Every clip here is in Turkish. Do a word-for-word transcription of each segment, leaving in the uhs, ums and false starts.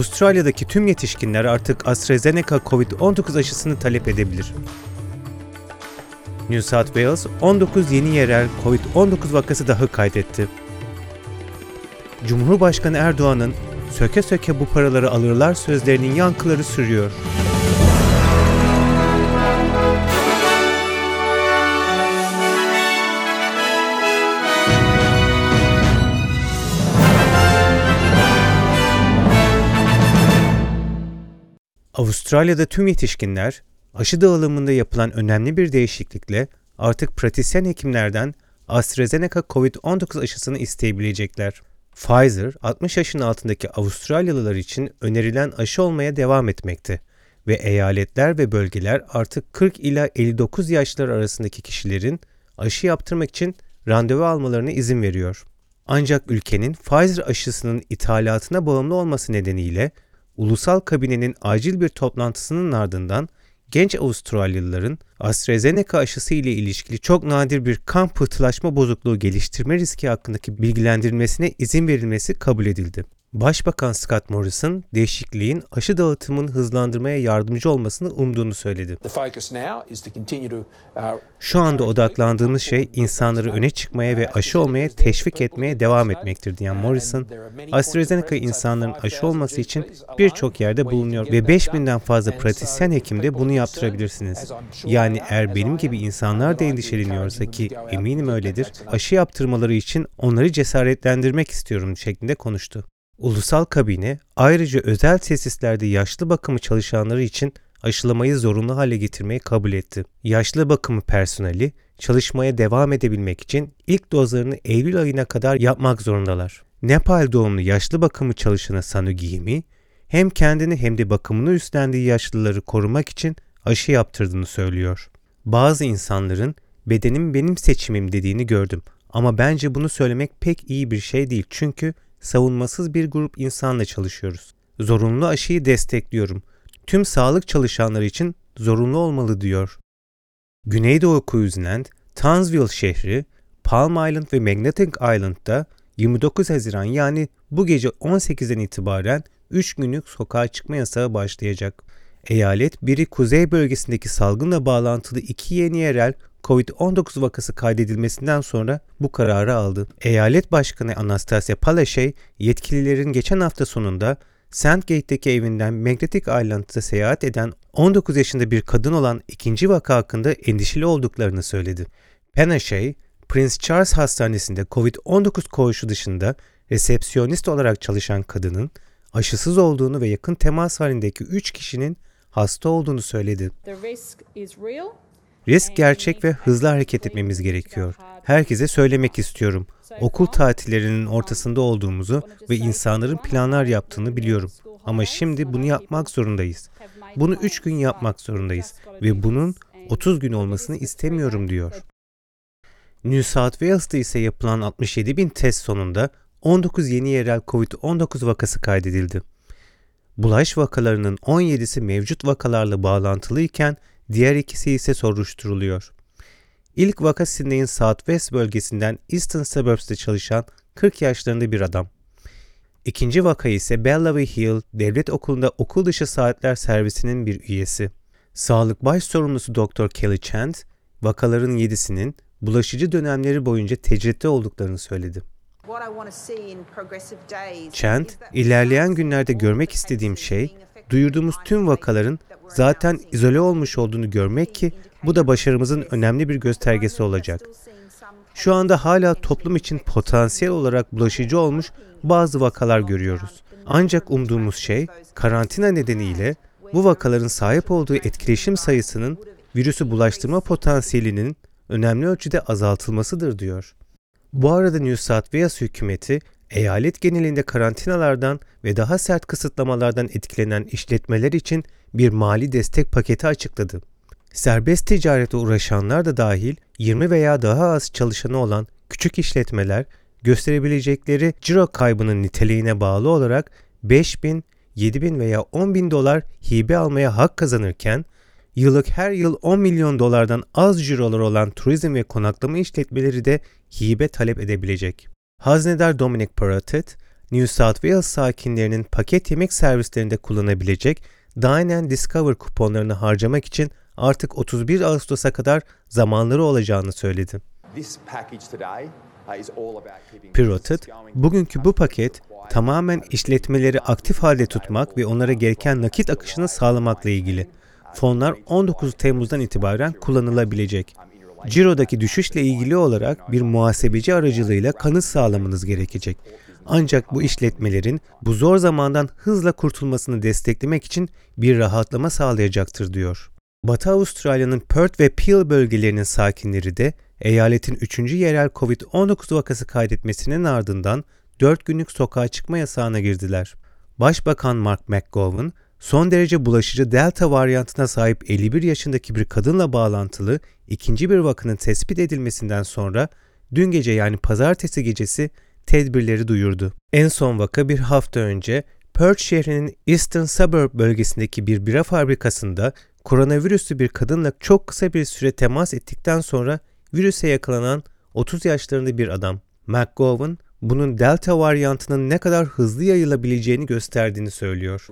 Avustralya'daki tüm yetişkinler artık AstraZeneca kovid on dokuz aşısını talep edebilir. New South Wales, on dokuz yeni yerel kovid on dokuz vakası daha kaydetti. Cumhurbaşkanı Erdoğan'ın "söke söke bu paraları alırlar" sözlerinin yankıları sürüyor. Avustralya'da tüm yetişkinler, aşı dağılımında yapılan önemli bir değişiklikle artık pratisyen hekimlerden AstraZeneca kovid on dokuz aşısını isteyebilecekler. Pfizer, altmış yaşın altındaki Avustralyalılar için önerilen aşı olmaya devam etmekte ve eyaletler ve bölgeler artık kırk ila elli dokuz yaşlar arasındaki kişilerin aşı yaptırmak için randevu almalarına izin veriyor. Ancak ülkenin Pfizer aşısının ithalatına bağımlı olması nedeniyle Ulusal Kabinenin acil bir toplantısının ardından genç Avustralyalıların AstraZeneca aşısı ile ilişkili çok nadir bir kan pıhtılaşma bozukluğu geliştirme riski hakkındaki bilgilendirilmesine izin verilmesi kabul edildi. Başbakan Scott Morrison, değişikliğin aşı dağıtımını hızlandırmaya yardımcı olmasını umduğunu söyledi. Şu anda odaklandığımız şey insanları öne çıkmaya ve aşı olmaya teşvik etmeye devam etmektir diyen Morrison, AstraZeneca insanların aşı olması için birçok yerde bulunuyor ve beş binden fazla pratisyen hekim de bunu yaptırabilirsiniz. Yani eğer benim gibi insanlar da endişeleniyorsa, ki eminim öyledir, aşı yaptırmaları için onları cesaretlendirmek istiyorum şeklinde konuştu. Ulusal Kabine ayrıca özel tesislerde yaşlı bakımı çalışanları için aşılamayı zorunlu hale getirmeyi kabul etti. Yaşlı bakımı personeli çalışmaya devam edebilmek için ilk dozlarını Eylül ayına kadar yapmak zorundalar. Nepal doğumlu yaşlı bakımı çalışanı Sanu Gihimi, hem kendini hem de bakımını üstlendiği yaşlıları korumak için aşı yaptırdığını söylüyor. Bazı insanların "bedenim benim seçimim" dediğini gördüm ama bence bunu söylemek pek iyi bir şey değil, çünkü savunmasız bir grup insanla çalışıyoruz. Zorunlu aşıyı destekliyorum. Tüm sağlık çalışanları için zorunlu olmalı diyor. Güneydoğu Queensland, Townsville şehri, Palm Island ve Magnetic Island'da yirmi dokuz Haziran yani bu gece on sekizden itibaren üç günlük sokağa çıkma yasağı başlayacak. Eyalet, biri kuzey bölgesindeki salgınla bağlantılı iki yeni yerel kovid on dokuz vakası kaydedilmesinden sonra bu kararı aldı. Eyalet Başkanı Anastasia Palaszczuk, yetkililerin geçen hafta sonunda Sandgate'deki evinden Magnetic Island'a seyahat eden on dokuz yaşında bir kadın olan ikinci vaka hakkında endişeli olduklarını söyledi. Palaszczuk, Prince Charles Hastanesi'nde kovid on dokuz koğuşu dışında resepsiyonist olarak çalışan kadının aşısız olduğunu ve yakın temas halindeki üç kişinin hasta olduğunu söyledi. Risk gerçek ve hızlı hareket etmemiz gerekiyor. Herkese söylemek istiyorum. Okul tatillerinin ortasında olduğumuzu ve insanların planlar yaptığını biliyorum. Ama şimdi bunu yapmak zorundayız. Bunu üç gün yapmak zorundayız ve bunun otuz gün olmasını istemiyorum diyor. New South Wales'ta ise yapılan altmış yedi bin test sonunda on dokuz yeni yerel kovid on dokuz vakası kaydedildi. Bulaş vakalarının on yedisi mevcut vakalarla bağlantılıyken diğer ikisi ise soruşturuluyor. İlk vaka Sydney'in South West bölgesinden Eastern Suburbs'te çalışan kırk yaşlarında bir adam. İkinci vaka ise Bellevue Hill Devlet Okulu'nda okul dışı saatler servisinin bir üyesi. Sağlık baş sorumlusu Doktor Kelly Chant, vakaların yedisinin bulaşıcı dönemleri boyunca tecritte olduklarını söyledi. Chant, ilerleyen günlerde görmek istediğim şey, duyurduğumuz tüm vakaların zaten izole olmuş olduğunu görmek ki bu da başarımızın önemli bir göstergesi olacak. Şu anda hala toplum için potansiyel olarak bulaşıcı olmuş bazı vakalar görüyoruz. Ancak umduğumuz şey, karantina nedeniyle bu vakaların sahip olduğu etkileşim sayısının virüsü bulaştırma potansiyelinin önemli ölçüde azaltılmasıdır diyor. Bu arada New South Wales hükümeti, eyalet genelinde karantinalardan ve daha sert kısıtlamalardan etkilenen işletmeler için bir mali destek paketi açıkladı. Serbest ticarete uğraşanlar da dahil yirmi veya daha az çalışanı olan küçük işletmeler gösterebilecekleri ciro kaybının niteliğine bağlı olarak beş bin, yedi bin veya on bin dolar hibe almaya hak kazanırken, yıllık her yıl on milyon dolardan az ciroları olan turizm ve konaklama işletmeleri de hibe talep edebilecek. Haznedar Dominic Perrottet, New South Wales sakinlerinin paket yemek servislerinde kullanabilecek Dine and Discover kuponlarını harcamak için artık otuz bir Ağustos'a kadar zamanları olacağını söyledi. Pivoted, bugünkü bu paket tamamen işletmeleri aktif halde tutmak ve onlara gereken nakit akışını sağlamakla ilgili. Fonlar on dokuz Temmuz'dan itibaren kullanılabilecek. Ciro'daki düşüşle ilgili olarak bir muhasebeci aracılığıyla kanıt sağlamanız gerekecek. Ancak bu işletmelerin bu zor zamandan hızla kurtulmasını desteklemek için bir rahatlama sağlayacaktır diyor. Batı Avustralya'nın Perth ve Peel bölgelerinin sakinleri de eyaletin üçüncü yerel kovid on dokuz vakası kaydetmesinin ardından dört günlük sokağa çıkma yasağına girdiler. Başbakan Mark McGowan, son derece bulaşıcı Delta varyantına sahip elli bir yaşındaki bir kadınla bağlantılı ikinci bir vakanın tespit edilmesinden sonra dün gece yani pazartesi gecesi tedbirleri duyurdu. En son vaka bir hafta önce Perth şehrinin Eastern Suburb bölgesindeki bir bira fabrikasında koronavirüslü bir kadınla çok kısa bir süre temas ettikten sonra virüse yakalanan otuz yaşlarında bir adam. McGowan, bunun Delta varyantının ne kadar hızlı yayılabileceğini gösterdiğini söylüyor.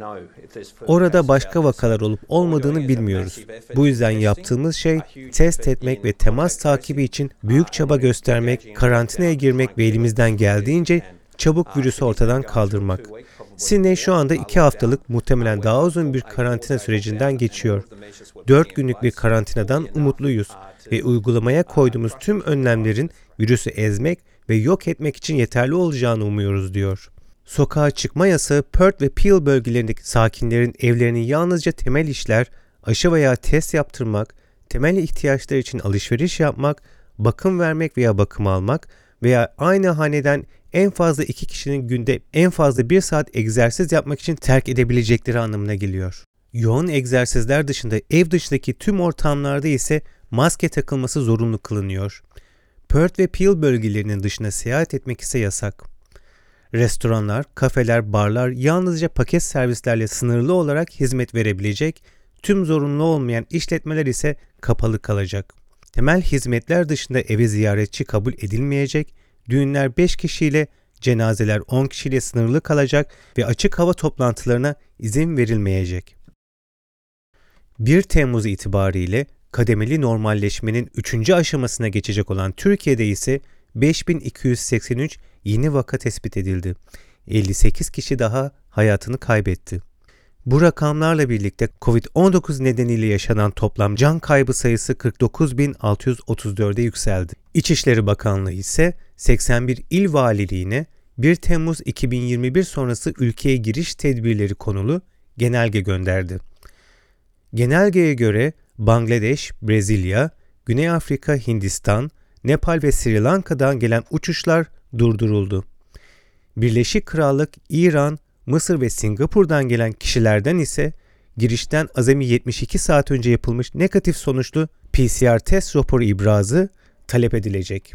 Orada başka vakalar olup olmadığını bilmiyoruz. Bu yüzden yaptığımız şey test etmek ve temas takibi için büyük çaba göstermek, karantinaya girmek ve elimizden geldiğince çabuk virüsü ortadan kaldırmak. Sydney şu anda iki haftalık, muhtemelen daha uzun bir karantina sürecinden geçiyor. Dört günlük bir karantinadan umutluyuz ve uygulamaya koyduğumuz tüm önlemlerin virüsü ezmek ve yok etmek için yeterli olacağını umuyoruz diyor. Sokağa çıkma yasağı Perth ve Peel bölgelerindeki sakinlerin evlerini yalnızca temel işler, aşı veya test yaptırmak, temel ihtiyaçlar için alışveriş yapmak, bakım vermek veya bakım almak veya aynı haneden en fazla iki kişinin günde en fazla bir saat egzersiz yapmak için terk edebilecekleri anlamına geliyor. Yoğun egzersizler dışında ev dışındaki tüm ortamlarda ise maske takılması zorunlu kılınıyor. Perth ve Peel bölgelerinin dışına seyahat etmek ise yasak. Restoranlar, kafeler, barlar yalnızca paket servislerle sınırlı olarak hizmet verebilecek, tüm zorunlu olmayan işletmeler ise kapalı kalacak. Temel hizmetler dışında eve ziyaretçi kabul edilmeyecek, düğünler beş kişiyle, cenazeler on kişiyle sınırlı kalacak ve açık hava toplantılarına izin verilmeyecek. bir Temmuz itibariyle kademeli normalleşmenin üçüncü aşamasına geçecek olan Türkiye'de ise beş bin iki yüz seksen üç yeni vaka tespit edildi. elli sekiz kişi daha hayatını kaybetti. Bu rakamlarla birlikte kovid on dokuz nedeniyle yaşanan toplam can kaybı sayısı kırk dokuz bin altı yüz otuz dörde yükseldi. İçişleri Bakanlığı ise seksen bir il valiliğine bir Temmuz iki bin yirmi bir sonrası ülkeye giriş tedbirleri konulu genelge gönderdi. Genelgeye göre Bangladeş, Brezilya, Güney Afrika, Hindistan, Nepal ve Sri Lanka'dan gelen uçuşlar durduruldu. Birleşik Krallık, İran, Mısır ve Singapur'dan gelen kişilerden ise girişten azami yetmiş iki saat önce yapılmış negatif sonuçlu P C R test raporu ibrazı talep edilecek.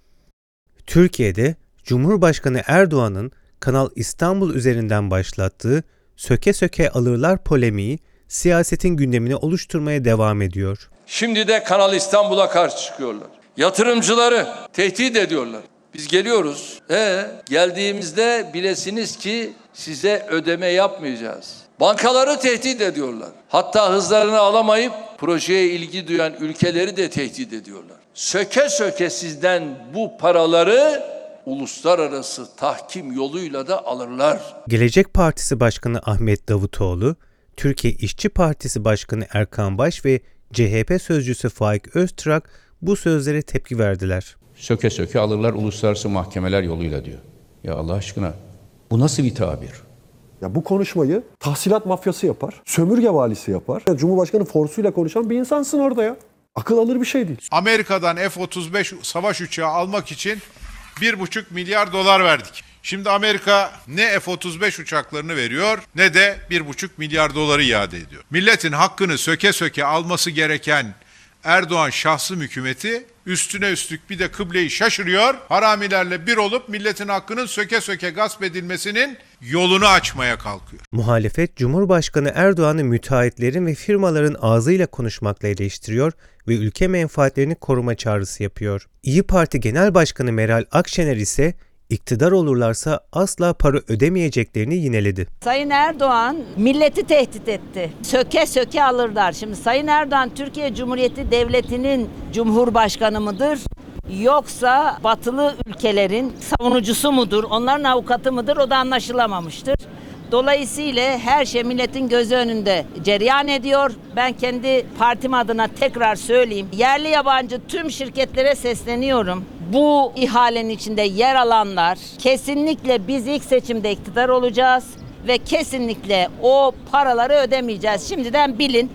Türkiye'de Cumhurbaşkanı Erdoğan'ın Kanal İstanbul üzerinden başlattığı söke söke alırlar polemiği siyasetin gündemini oluşturmaya devam ediyor. Şimdi de Kanal İstanbul'a karşı çıkıyorlar. Yatırımcıları tehdit ediyorlar. Biz geliyoruz. E geldiğimizde bilesiniz ki size ödeme yapmayacağız. Bankaları tehdit ediyorlar. Hatta hızlarını alamayıp projeye ilgi duyan ülkeleri de tehdit ediyorlar. Söke söke sizden bu paraları uluslararası tahkim yoluyla da alırlar. Gelecek Partisi Başkanı Ahmet Davutoğlu, Türkiye İşçi Partisi Başkanı Erkan Baş ve C H P sözcüsü Faik Öztürk bu sözlere tepki verdiler. Söke söke alırlar uluslararası mahkemeler yoluyla diyor. Ya Allah aşkına bu nasıl bir tabir? Ya bu konuşmayı tahsilat mafyası yapar, sömürge valisi yapar. Ya Cumhurbaşkanı forsuyla konuşan bir insansın orada ya. Akıl alır bir şey değil. Amerika'dan F otuz beş savaş uçağı almak için bir buçuk milyar dolar verdik. Şimdi Amerika ne F otuz beş uçaklarını veriyor ne de bir buçuk milyar doları iade ediyor. Milletin hakkını söke söke alması gereken Erdoğan şahsım hükümeti üstüne üstlük bir de kıbleyi şaşırıyor. Haramilerle bir olup milletin hakkının söke söke gasp edilmesinin yolunu açmaya kalkıyor. Muhalefet, Cumhurbaşkanı Erdoğan'ı müteahhitlerin ve firmaların ağzıyla konuşmakla eleştiriyor ve ülke menfaatlerini koruma çağrısı yapıyor. İYİ Parti Genel Başkanı Meral Akşener ise İktidar olurlarsa asla para ödemeyeceklerini yineledi. Sayın Erdoğan milleti tehdit etti. Söke söke alırlar. Şimdi Sayın Erdoğan Türkiye Cumhuriyeti Devleti'nin Cumhurbaşkanı mıdır? Yoksa batılı ülkelerin savunucusu mudur? Onların avukatı mıdır? O da anlaşılamamıştır. Dolayısıyla her şey milletin gözü önünde cereyan ediyor. Ben kendi partim adına tekrar söyleyeyim. Yerli yabancı tüm şirketlere sesleniyorum. Bu ihalenin içinde yer alanlar kesinlikle biz ilk seçimde iktidar olacağız ve kesinlikle o paraları ödemeyeceğiz. Şimdiden bilin.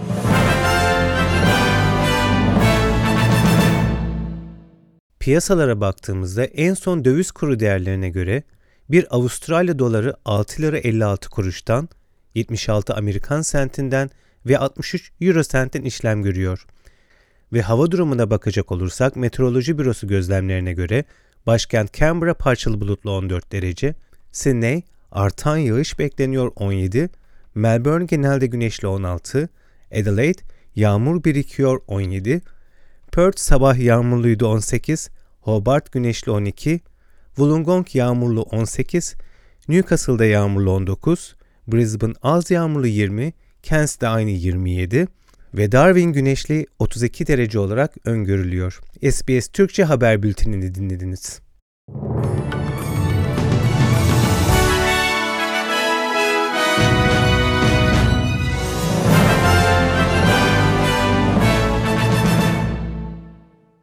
Piyasalara baktığımızda en son döviz kuru değerlerine göre bir Avustralya doları altı lira elli altı kuruştan, yetmiş altı Amerikan sentinden ve altmış üç Euro sentten işlem görüyor. Ve hava durumuna bakacak olursak Meteoroloji Bürosu gözlemlerine göre başkent Canberra parçalı bulutlu on dört derece, Sydney artan yağış bekleniyor on yedi, Melbourne genelde güneşli on altı, Adelaide yağmur birikiyor on yedi, Perth sabah yağmurluydu on sekiz, Hobart güneşli on iki, Wollongong yağmurlu on sekiz, Newcastle'da yağmurlu on dokuz, Brisbane az yağmurlu yirmi, Cairns'de aynı yirmi yedi ve Darwin güneşli otuz iki derece olarak öngörülüyor. S B S Türkçe haber bültenini dinlediniz.